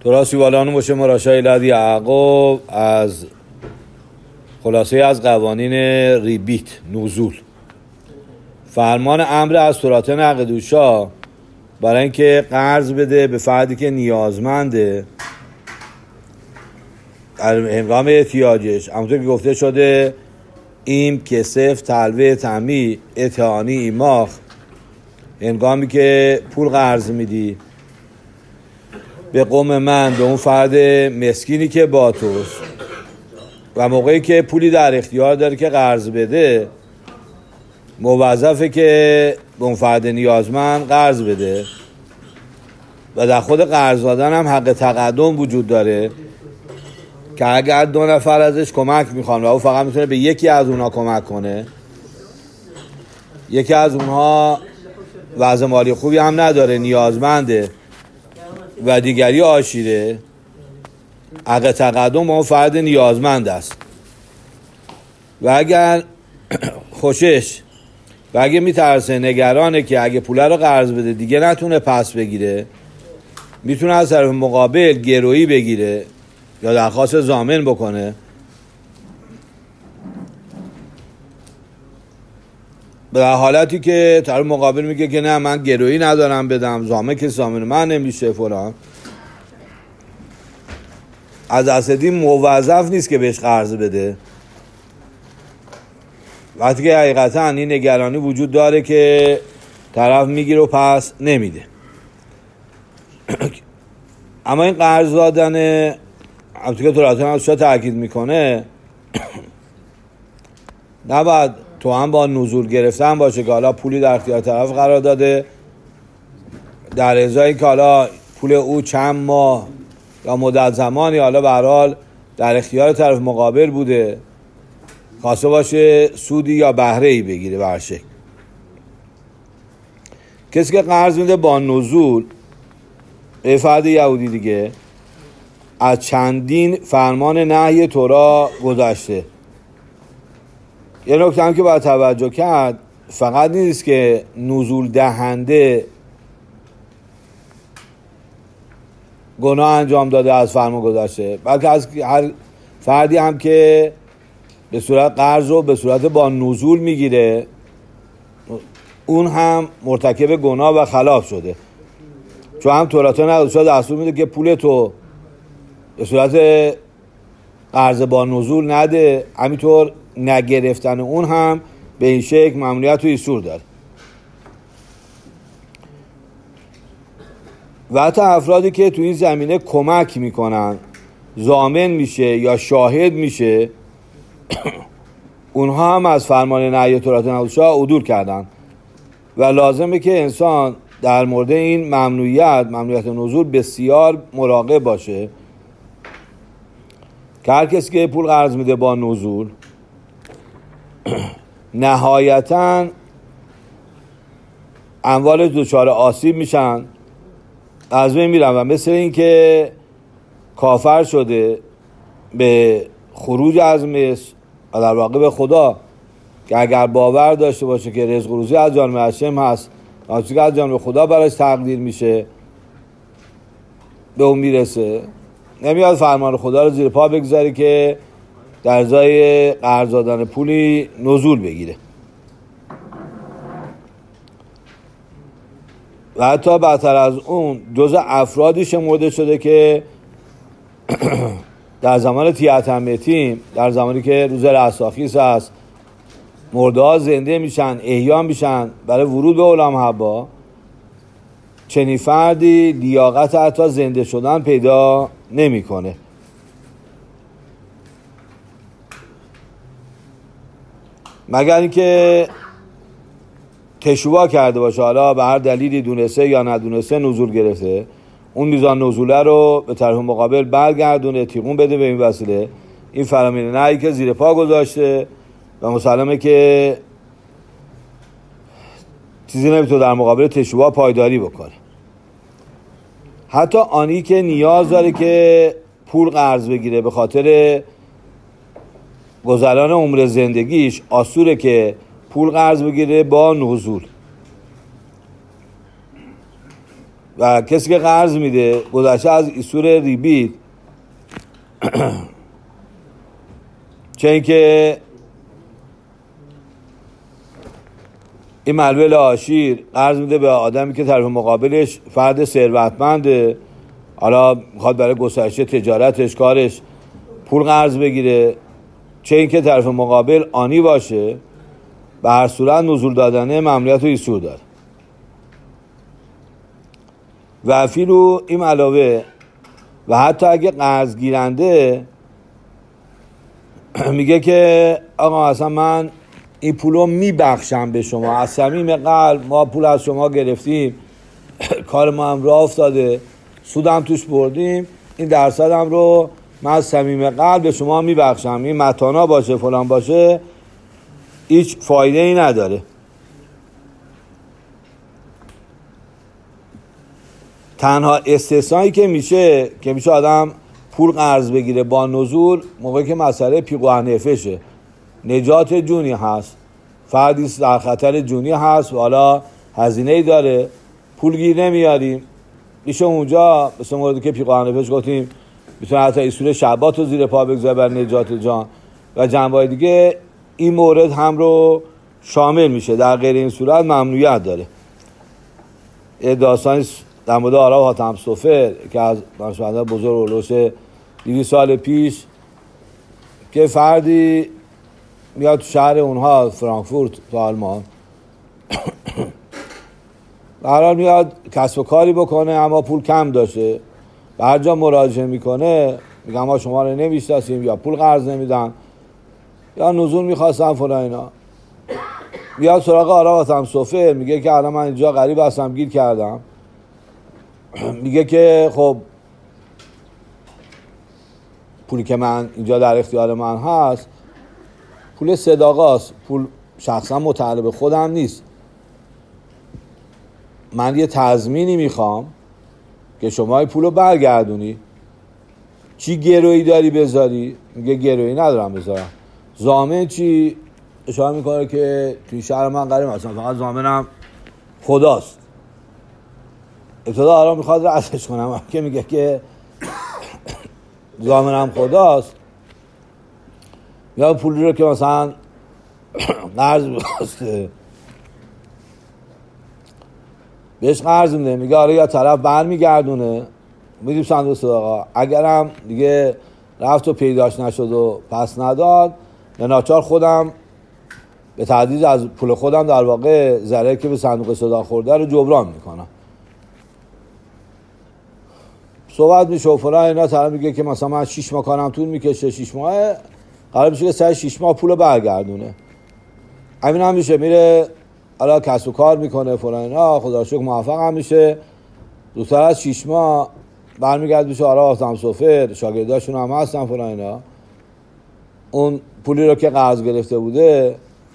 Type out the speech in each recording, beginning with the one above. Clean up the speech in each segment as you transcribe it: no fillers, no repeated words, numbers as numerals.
تراسی والان باشه مراشای لد یعقوب از خلاصه از قوانین ریبیت نزول. فرمان امر از تورات نقدوشا برای اینکه قرض بده به فردی که نیازمنده در هنگام احتیاجش. همونطور که گفته شده این کسف تلوه تمی اتعانی ایماخ، هنگامی که پول قرض میدی به قوم من، به اون فرد مسکینی که با توست، و موقعی که پولی در اختیار داره که قرض بده موظفه که به اون فرد نیازمند قرض بده. و در خود قرض دادن هم حق تقدم وجود داره که اگر 2 نفر ازش کمک میخوان و او فقط میتونه به یکی از اونها کمک کنه، یکی از اونها وضع مالی خوبی هم نداره، نیازمنده و دیگری عاشیره، حق تقدم با اون فرد نیازمند است. و اگر خوشش و اگه میترسه، نگرانه که اگه پوله رو قرض بده دیگه نتونه پس بگیره، میتونه از طرف مقابل گرویی بگیره یا درخواست ضامن بکنه. به حالتی که طرف مقابل میگه که نه من گرویی ندارم بدم، ضامن که ضامن من نمیشه فلان، از اصلی موظف نیست که بهش قرض بده. وقتی که حقیقتا این نگرانی وجود داره که طرف میگیره و پس نمیده. اما این قرض دادن همونطور که تورات نقدوشا تاکید میکنه نباید تو هم با نزول گرفتن باشه که حالا پولی در اختیار طرف قرار داده، در ازای که حالا پول او چند ماه یا مدت زمانی حالا به هر حال در اختیار طرف مقابل بوده، خواسته باشه سودی یا بهره‌ای بگیره. به هر شکل کسی که قرض میده با نزول به فرد یهودی دیگه از چندین فرمان نهی تورا گذشته. یه نکته هم که باید توجه کرد، فقط نیست که نزول دهنده گناه انجام داده از فرمان گذشته، بلکه از هر فردی هم که به صورت قرض رو به صورت با نزول میگیره اون هم مرتکب گناه و خلاف شده. چون هم تورات نقدوشا دستور میده که پول تو به صورت قرض با نزول نده، همینطور نگرفتن اون هم به این شکل ممنوعیت و ایسور داره. و حتی افرادی که تو این زمینه کمک میکنن، ضامن میشه یا شاهد میشه، اونها هم از فرمان نهی تورات نقدوشا عدول کردن و لازمه که انسان در مورد این ممنوعیت نزول بسیار مراقب باشه که هر کسی که پول قرض میده با نزول نهایتاً اموال دچار آسیب میشن، از بین میرن و مثل این که کافر شده به خروج از مصر و در واقع به خدا که اگر باور داشته باشه که رزق و روزی از جانب هشم هست، آنچه که از جانب خدا براش تقدیر میشه به اون میرسه، نمیاد فرمان خدا رو زیر پا بگذاری که در ازای قرض دادن پولی نزول بگیره. و حتی بدتر از اون جز افرادی شمرده شده که در زمان تیعتمتیم، در زمانی که روز رستاخیز هست، مرده ها زنده میشن، احیا میشن برای ورود به عالم حبا، چنین فردی لیاقت حتی زنده شدن پیدا نمیکنه. مگر اینکه تشویق کرده باشه، حالا به هر دلیلی دونسته یا ندونسته نزول گرفته، اون میزان نزوله رو به طرف مقابل برگردونه، تیغون بده به این وسیله، این فرامین نهی که زیر پا گذاشته و مسلمه که چیزی نمیتونه در مقابل تشویق پایداری بکنه. حتی آنی که نیاز داره که پول قرض بگیره به خاطر گذران عمر زندگیش، آسوره که پول قرض بگیره با نزول. و کسی که قرض میده گذشته از ایسور ریبیت چه اینکه این ملول عاشیر قرض میده به آدمی که طرف مقابلش فرد ثروتمنده، حالا میخواد برای گسترش تجارتش کارش پول قرض بگیره، چه اینکه طرف مقابل آنی باشه، به هر صورت نزول دادنه ممنوعیت و ایسور داره. و افیلو این علاوه و حتی اگه قرض گیرنده میگه که آقا اصلا من این پولو میبخشم به شما، از صمیم قلب ما پول از شما گرفتیم، کار ما هم راه افتاده، سودم توش بردیم، این درصدم رو من از صمیم قلب به شما میبخشم، این متانا باشه فلان باشه هیچ فایده ای نداره. تنها استثنایی که میشه آدم پول قرض بگیره با نزول موقعی که مسئله پیقوه نفشه، نجات جونی هست، فردی در خطر جونی هست و حالا هزینه‌ای داره، پول گیر نمیاریم، میشه اونجا مثل موردی که پیقوه نفش گفتیم میتونه حتی ایسور شعبات رو زیر پا بگذاره بر نجات جان و جنبه‌های دیگه این مورد هم رو شامل میشه. در غیر این صورت ممنوعیت داره. یه داستانی در مورد آرا و حاتم صفر که از دانشمندان بزرگ اولوش 200 سال پیش که فردی میاد تو شهر اونها فرانکفورت تو آلمان برحال میاد کسب و کاری بکنه اما پول کم داشته و هر جا مراجعه میکنه میگم ما شما رو نمیشناسیم یا پول قرض نمیدن یا نزول میخواستم فلان اینا. میاد سراغ آرا و حاتم صفر میگه که الان من اینجا غریب هستم گیر کردم، میگه که خب پولی که من اینجا در اختیار من هست پول صداقاست، پول شخصا متعلق به خودم نیست، من یه تضمینی میخوام که شما این پولو برگردونی. چی گرویی داری بذاری؟ میگه گرویی ندارم بذارم. ضامن چی؟ اشاره میکنه که توی شهر من غریب هستم، فقط ضامنم خداست. ابتدا آرام میخواد رأسش کنم که میگه که ضامنم خداست، یا پولی رو که مثلا قرض میخواسته بهش قرض میده، میگه آره یا طرف برمیگردونه میدیم صندوق صداقا، اگرم دیگه رفت و پیداش نشد و پس نداد یا ناچار خودم به تعدیز از پول خودم در واقع ضرری که به صندوق صداقا خورده رو جبران میکنم. صحبت میشه و فلان اینا، طرف میگه که مثلا من 6 ماه کارم طول میکشه، 6 ماه قرار میشه که سر 6 ماه پولو برگردونه. همین هم میشه میره حالا کسب و کار میکنه فلان اینا، خدا رو شکر موفق هم میشه، زودتر از 6 ماه برمیگرد میشه آرا حاتم صفر، شاگرداشون هم هستن فلان اینا، اون پولی رو که قرض گرفته بوده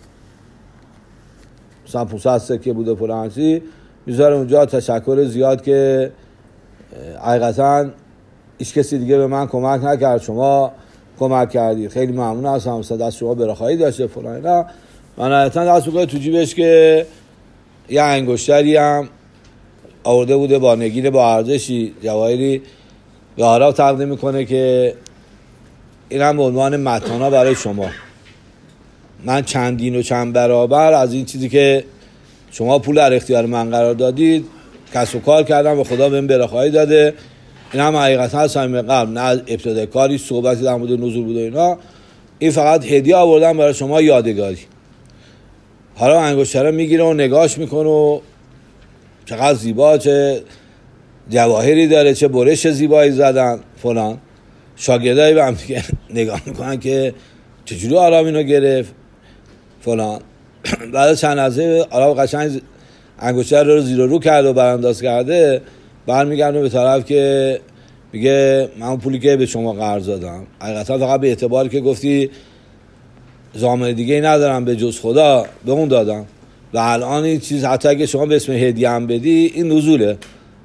مثلا 500 سکه بوده فلان چیزی میذاره اونجا، تشکر زیاد که حقیقتا هیچ کسی دیگه به من کمک نکرد، شما کمک کردی، خیلی ممنون هستم، مثلا دست شما برخواهی داشته فلان اینا. من حقیقتا دست بکنه تو جیبش که یه انگشتری هم آورده بوده با نگین با ارزشی جواهری به آرا تقدیم میکنه که این هم به عنوان متانا برای شما، من چندین و چند برابر از این چیزی که شما پول در اختیار من قرار دادید کسب و کار کردم و خدا بهم برخواهی داده. این هم حقیقتا از صمیم قلب، نه ابتدای کاری صحبتی در مورد نزول بود و اینا، این فقط هدیه آوردم برای شما یادگاری. حالا انگشتره میگیره و نگاش میکنه و چقدر زیبا، چه جواهری داره، چه برش زیبایی زدن فلان. شاگردایی به هم دیگه نگاه میکنن که چجوری آرام اینو گرفت فلان. بعد چند لحظه آرام قشنگ انگشتر رو زیر و رو کرده و برانداز کرده، برمیگرده به طرف که میگه من پولی که به شما قرض دادم حقیقتا فقط به اعتباری که گفتی ضامن دیگه ای ندارم به جز خدا به اون دادم و الان این چیز حتی اگه شما به اسم هدیه هم بدی این نزوله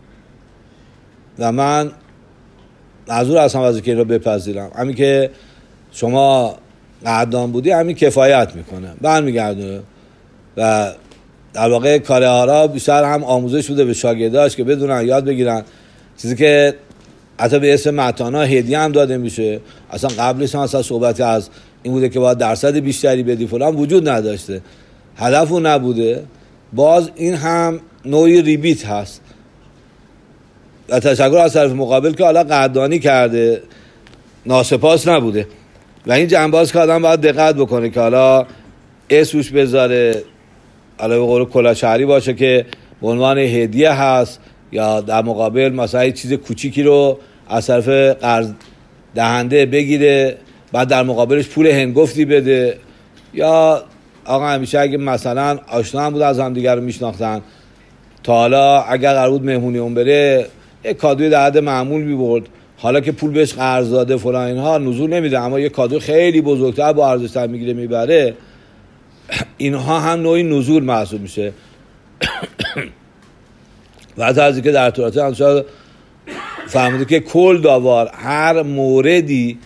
و من معذور هستم از اینکه این رو بپذیرم، همین که شما قدردان بودی همین کفایت میکنه. برمیگردونه و در واقع کاره ها را بیشتر هم آموزش بوده به شاگرداش که بدونن یاد بگیرن. چیزی که حتی به اسم متانا هدیه هم داده میشه، اصلا قبلش هم اصلا صحبتی از این بوده که باید درصد بیشتری بدی فلان وجود نداشته، هدف اون نبوده. باز این هم نوعی ریبیت هست و تشکر از طرف مقابل که حالا قدردانی کرده، ناسپاس نبوده. و این جنباز که آدم باید دقت بکنه که حالا اسمش بذاره، حالا به قول کلاهشهری باشه که به عنوان هدیه هست، یا در مقابل مثلا چیز کوچیکی رو از طرف قرض دهنده بگیره بعد در مقابلش پول هنگفتی بده، یا آقا همیشه اگه مثلا آشنا هم بود از هم دیگر رو میشناختن تا حالا اگر قرار بود مهمونی اون بره یک کادوی در حد معمول میبرد، حالا که پول بهش قرض داده فلان اینها نزول نمیده اما یک کادو خیلی بزرگتر با ارزشتر میگیره میبره، اینها هم نوعی نزول محسوب میشه. و حتی از اینکه در طورات هم شاید فهمیده که کل داوار هر موردی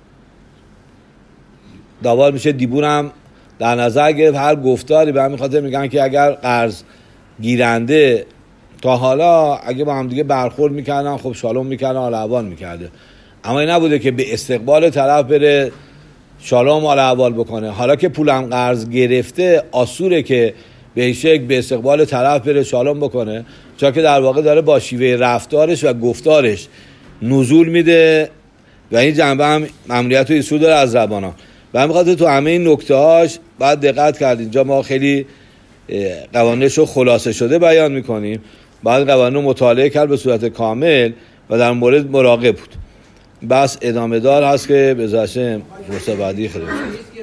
داوار میشه، دیبون هم در نظر گرفت هر گفتاری. به همین خاطر میگن که اگر قرض گیرنده تا حالا اگه با هم دیگه برخورد میکردن خب شالوم میکردن حال احوال میکرده، اما این نبوده که به استقبال طرف بره شالوم حال احوال بکنه. حالا که پولم قرض گرفته آسوره که به شکل به استقبال طرف بره شالوم بکنه، چون که در واقع داره با شیوه رفتارش و گفتارش نزول میده و این جنبه هم ممنوعیت و ایسور داره از زبانان. و همین خاطر تو همه این نکته هاش باید دقت کرد. اینجا ما خیلی قوانینش رو خلاصه شده بیان میکنیم، باید قوانین رو مطالعه کرد به صورت کامل و در مورد مراقب بود. بس ادامه دار هست که به زشم فرصت بعدی خیلی